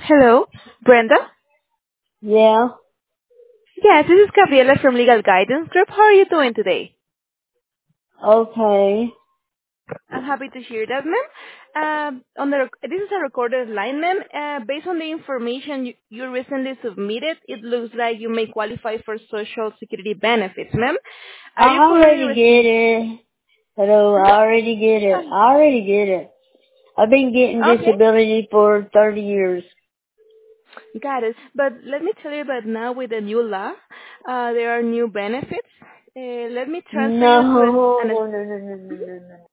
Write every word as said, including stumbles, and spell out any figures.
Hello, Brenda? Yeah. Yes, this is Gabriela from Legal Guidance Group. How are you doing today? Okay. I'm happy to hear that, ma'am. Um, on the rec- this is a recorded line, ma'am. Uh, based on the information you, you recently submitted, it looks like you may qualify for Social Security benefits, ma'am. Are I you currently already receiving? get it. Hello, I already get it. I already get it. I've been getting Okay, disability for thirty years. got it. But let me tell you that now with the new law, uh, there are new benefits. Uh, let me transfer you to an, No, an no, no, no, no, no, no, no.